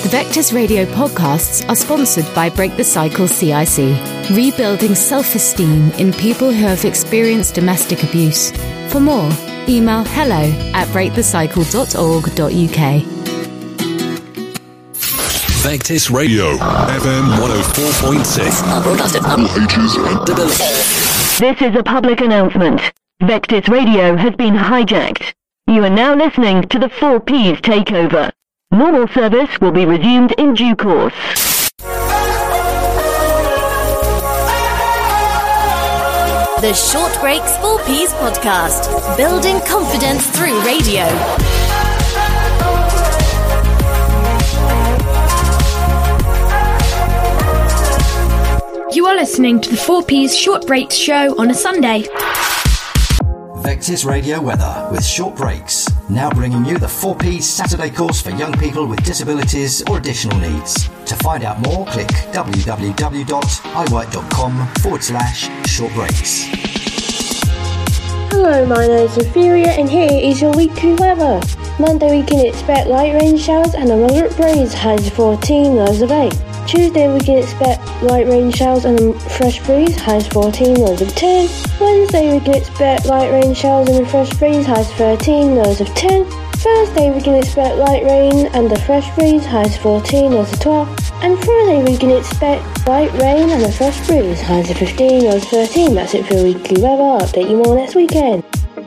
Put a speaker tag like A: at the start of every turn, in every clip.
A: The Vectis Radio podcasts are sponsored by Break the Cycle CIC, rebuilding self-esteem in people who have experienced domestic abuse. For more, email hello@breakthecycle.org.uk.
B: Vectis Radio, FM 104.6.
C: This is a public announcement. Vectis Radio has been hijacked. You are now listening to the 4Ps takeover. Normal service will be resumed in due course.
D: The Short Breaks 4Ps podcast, building confidence through radio.
E: You are listening to the 4Ps Short Breaks show on a Sunday.
F: Vectis Radio Weather with Short Breaks, now bringing you the 4Ps Saturday course for young people with disabilities or additional needs. To find out more, click www.iwork.com/shortbreaks.
G: Hello, my name is Ophelia and here is your weekly weather. Monday we can expect light rain showers and a moderate breeze, highs of 14, lows of 8. Tuesday we can expect light rain showers and a fresh breeze, highs 14, lows of 10. Wednesday we can expect light rain showers and a fresh breeze, highs 13, lows of 10. Thursday we can expect light rain and a fresh breeze, highs 14, lows of 12. And Friday we can expect light rain and a fresh breeze, highs of 15, lows of 13. That's it for your weekly weather. I'll update you more next weekend.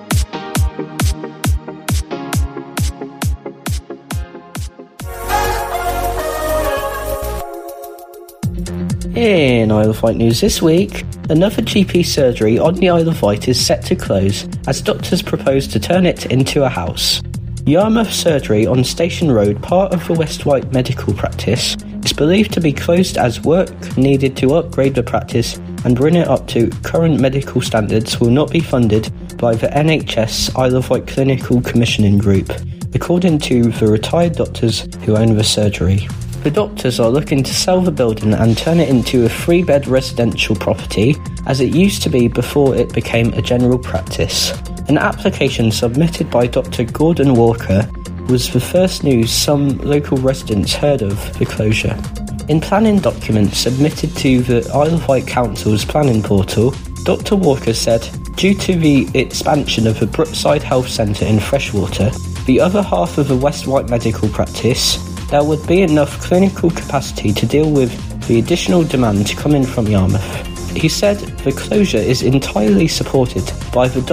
H: In Isle of Wight news this week, another GP surgery on the Isle of Wight is set to close as doctors propose to turn it into a house. Yarmouth Surgery on Station Road, part of the West Wight medical practice, is believed to be closed as work needed to upgrade the practice and bring it up to current medical standards will not be funded by the NHS Isle of Wight Clinical Commissioning Group, according to the retired doctors who own the surgery. The doctors are looking to sell the building and turn it into a 3-bed residential property, as it used to be before it became a general practice. An application submitted by Dr. Gordon Walker was the first news some local residents heard of the closure. In planning documents submitted to the Isle of Wight Council's planning portal, Dr. Walker said, due to the expansion of the Brookside Health Centre in Freshwater, the other half of the West Wight medical practice, there would be enough clinical capacity to deal with the additional demand coming from Yarmouth. He said the closure is entirely supported by the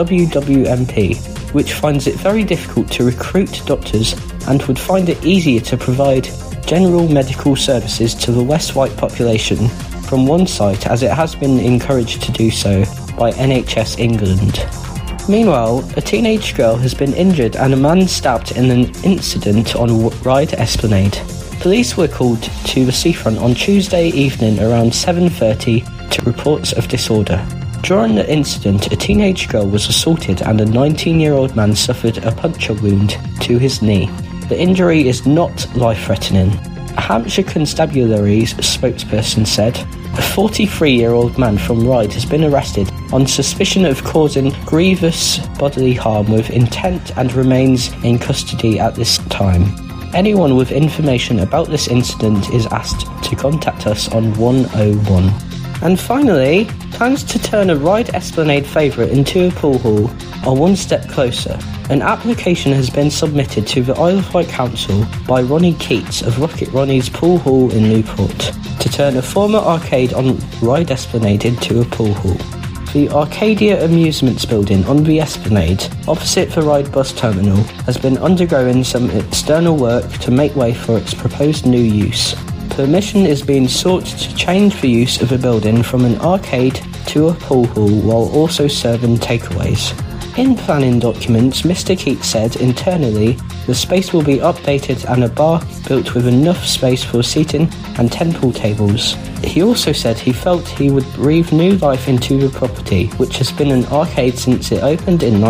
H: WWMP, which finds it very difficult to recruit doctors and would find it easier to provide general medical services to the West Wight population from one site, as it has been encouraged to do so by NHS England. Meanwhile, a teenage girl has been injured and a man stabbed in an incident on Ryde Esplanade. Police were called to the seafront on Tuesday evening around 7:30 to reports of disorder. During the incident, a teenage girl was assaulted and a 19-year-old man suffered a puncture wound to his knee. The injury is not life-threatening. A Hampshire Constabulary spokesperson said, a 43-year-old man from Ryde has been arrested on suspicion of causing grievous bodily harm with intent and remains in custody at this time. Anyone with information about this incident is asked to contact us on 101. And finally, plans to turn a Ryde Esplanade favourite into a pool hall are one step closer. An application has been submitted to the Isle of Wight Council by Ronnie Keats of Rocket Ronnie's Pool Hall in Newport to turn a former arcade on Ryde Esplanade into a pool hall. The Arcadia Amusements building on the Esplanade, opposite the Ryde bus terminal, has been undergoing some external work to make way for its proposed new use. Permission is being sought to change the use of the building from an arcade to a pool hall while also serving takeaways. In planning documents, Mr. Keats said internally the space will be updated and a bar built with enough space for seating and 10 pool tables. He also said he felt he would breathe new life into the property, which has been an arcade since it opened in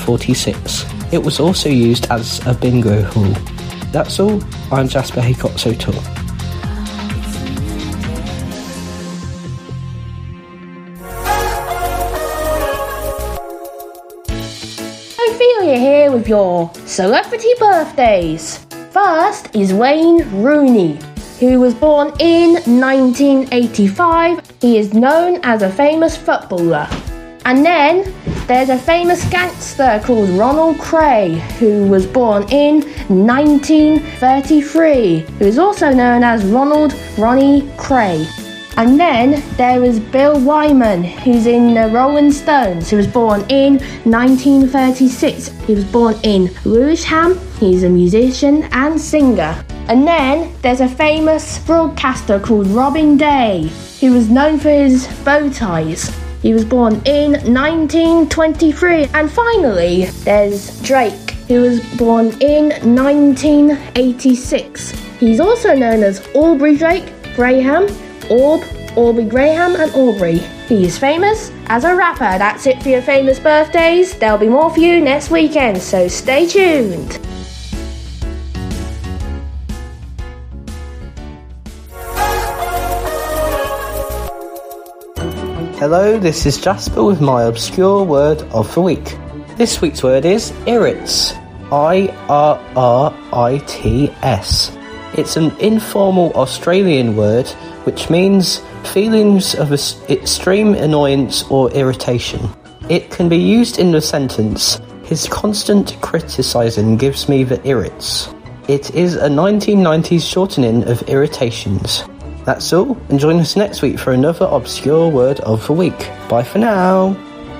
H: 1946. It was also used as a bingo hall. That's all. I'm Jasper Haycock-Soto.
I: Ophelia here with your celebrity birthdays. First is Wayne Rooney. who was born in 1985. He is known as a famous footballer. And then there's a famous gangster called Ronald Kray, who was born in 1933, who is also known as Ronnie Kray. And then there is Bill Wyman, who's in the Rolling Stones, who was born in 1936. He was born in Lewisham. He's a musician and singer. And then there's a famous broadcaster called Robin Day, who was known for his bow ties. He was born in 1923. And finally, there's Drake, who was born in 1986. He's also known as Aubrey Drake Graham, Aubrey Graham and Aubrey. He is famous as a rapper. That's it for your famous birthdays. There'll be more for you next weekend, so stay tuned.
H: Hello, this is Jasper with my obscure word of the week. This week's word is irrits. IRRITS. It's an informal Australian word which means feelings of extreme annoyance or irritation. It can be used in the sentence, his constant criticising gives me the irrits. It is a 1990s shortening of irritations. That's all, and join us next week for another obscure word of the week. Bye for now.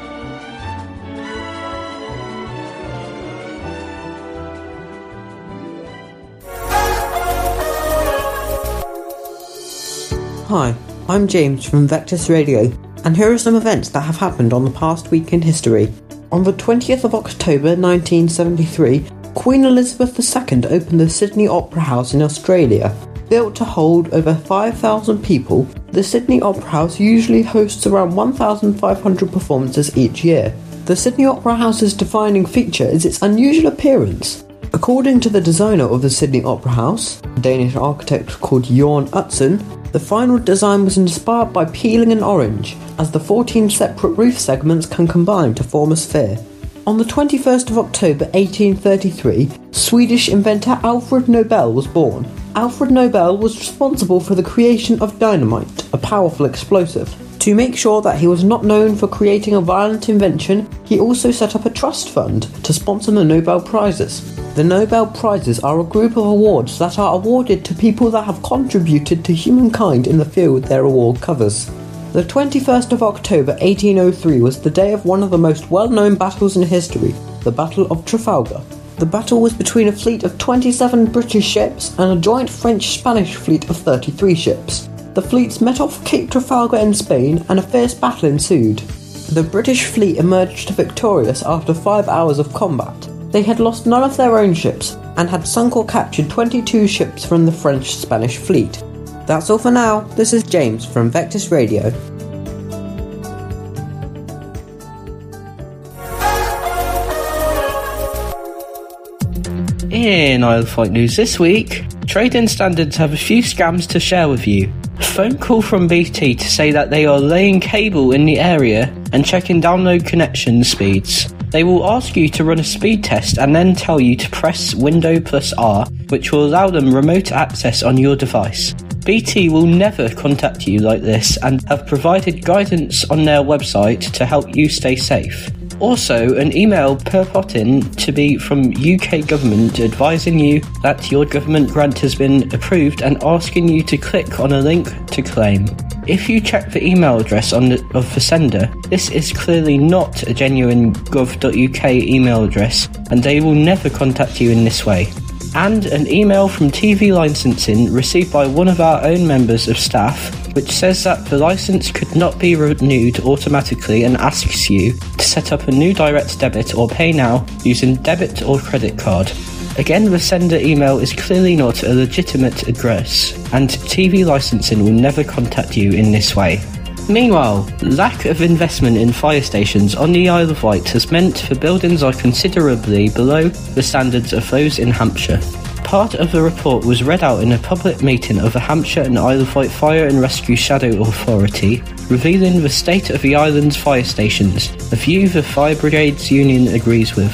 J: Hi, I'm James from Vectis Radio, and here are some events that have happened on the past week in history. On the 20th of October 1973, Queen Elizabeth II opened the Sydney Opera House in Australia. Built to hold over 5,000 people, the Sydney Opera House usually hosts around 1,500 performances each year. The Sydney Opera House's defining feature is its unusual appearance. According to the designer of the Sydney Opera House, a Danish architect called Jorn Utzon, the final design was inspired by peeling an orange, as the 14 separate roof segments can combine to form a sphere. On the 21st of October 1833, Swedish inventor Alfred Nobel was born. Alfred Nobel was responsible for the creation of dynamite, a powerful explosive. To make sure that he was not known for creating a violent invention, he also set up a trust fund to sponsor the Nobel Prizes. The Nobel Prizes are a group of awards that are awarded to people that have contributed to humankind in the field their award covers. The 21st of October 1803 was the day of one of the most well-known battles in history, the Battle of Trafalgar. The battle was between a fleet of 27 British ships and a joint French-Spanish fleet of 33 ships. The fleets met off Cape Trafalgar in Spain and a fierce battle ensued. The British fleet emerged victorious after 5 hours of combat. They had lost none of their own ships and had sunk or captured 22 ships from the French-Spanish fleet. That's all for now. This is James from Vectis Radio.
H: In Isle of Wight news this week, Trading Standards have a few scams to share with you. A phone call from BT to say that they are laying cable in the area and checking download connection speeds. They will ask you to run a speed test and then tell you to press Window plus R, which will allow them remote access on your device. BT will never contact you like this and have provided guidance on their website to help you stay safe. Also, an email purporting to be from UK government advising you that your government grant has been approved and asking you to click on a link to claim. If you check the email address of the sender, this is clearly not a genuine gov.uk email address and they will never contact you in this way. And an email from TV licensing received by one of our own members of staff which says that the license could not be renewed automatically and asks you to set up a new direct debit or pay now using debit or credit card. Again, the sender email is clearly not a legitimate address and TV licensing will never contact you in this way. Meanwhile, lack of investment in fire stations on the Isle of Wight has meant the buildings are considerably below the standards of those in Hampshire. Part of the report was read out in a public meeting of the Hampshire and Isle of Wight Fire and Rescue Shadow Authority, revealing the state of the island's fire stations, a view the Fire Brigades Union agrees with.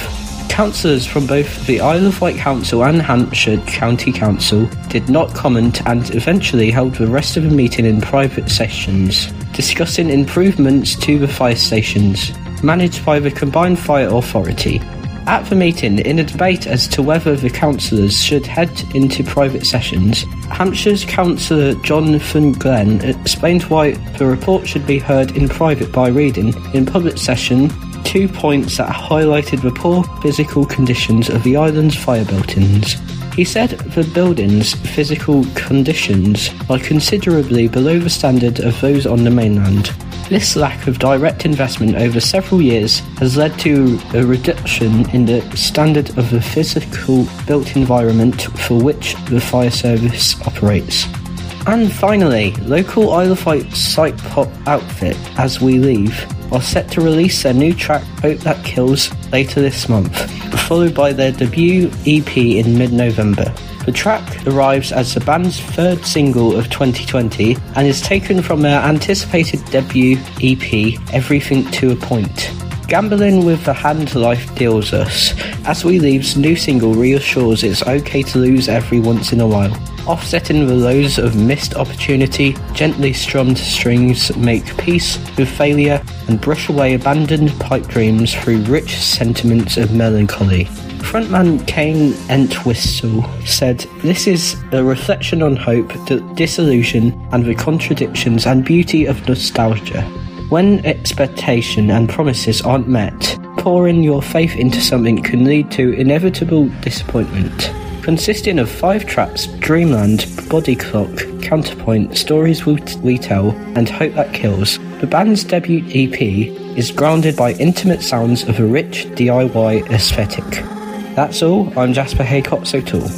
H: Councillors from both the Isle of Wight Council and Hampshire County Council did not comment and eventually held the rest of the meeting in private sessions, discussing improvements to the fire stations, managed by the Combined Fire Authority. At the meeting, in a debate as to whether the councillors should head into private sessions, Hampshire's Councillor Jonathan Glenn explained why the report should be heard in private by reading, in public session, 2 points that highlighted the poor physical conditions of the island's fire buildings. He said the buildings' physical conditions are considerably below the standard of those on the mainland. This lack of direct investment over several years has led to a reduction in the standard of the physical built environment for which the fire service operates. And finally, local Isle of Wight psych pop outfit As We Leave are set to release their new track Hope That Kills later this month, followed by their debut EP in mid-November. The track arrives as the band's third single of 2020 and is taken from their anticipated debut EP Everything to a Point. Gambling with the hand life deals us, As We Leave's new single reassures it's okay to lose every once in a while. Offsetting the lows of missed opportunity, gently strummed strings make peace with failure and brush away abandoned pipe dreams through rich sentiments of melancholy. Frontman Kane Entwistle said, "This is a reflection on hope, disillusion and the contradictions and beauty of nostalgia. When expectation and promises aren't met, pouring your faith into something can lead to inevitable disappointment." Consisting of 5 tracks, Dreamland, Body Clock, Counterpoint, Stories We Tell, and Hope That Kills, the band's debut EP is grounded by intimate sounds of a rich DIY aesthetic. That's all, I'm Jasper Haycox O'Toole.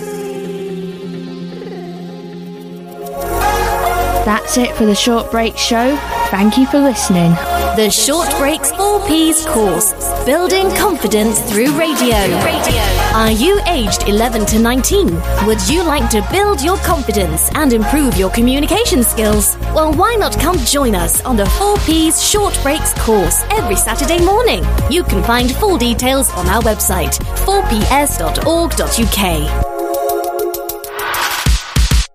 E: That's it for the Short Break Show. Thank you for listening.
D: The Short Breaks 4Ps course, Building Confidence Through Radio. Are you aged 11 to 19? Would you like to build your confidence and improve your communication skills? Well, why not come join us on the 4Ps Short Breaks course every Saturday morning? You can find full details on our website, 4ps.org.uk.